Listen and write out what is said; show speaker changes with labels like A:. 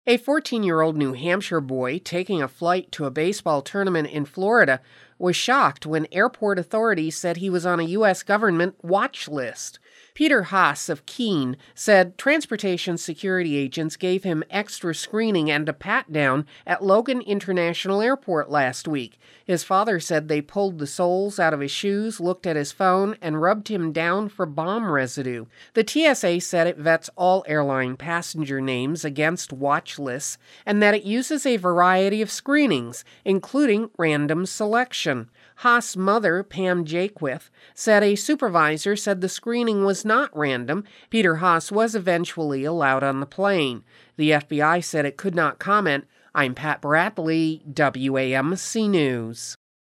A: A 14-year-old New Hampshire boy taking a flight to a baseball tournament in Florida was shocked when airport authorities said he was on a U.S. government watch list. Peter Haas of Keene said transportation security agents gave him extra screening and a pat-down at Logan International Airport last week. His father said they pulled the soles out of his shoes, looked at his phone, and rubbed him down for bomb residue. The TSA said it vets all airline passenger names against watch lists and that it uses a variety of screenings, including random selection. Haas' mother, Pam Jaquith, said a supervisor said the screening was not random. Peter Haas was eventually allowed on the plane. The FBI said it could not comment. I'm Pat Bradley, WAMC News.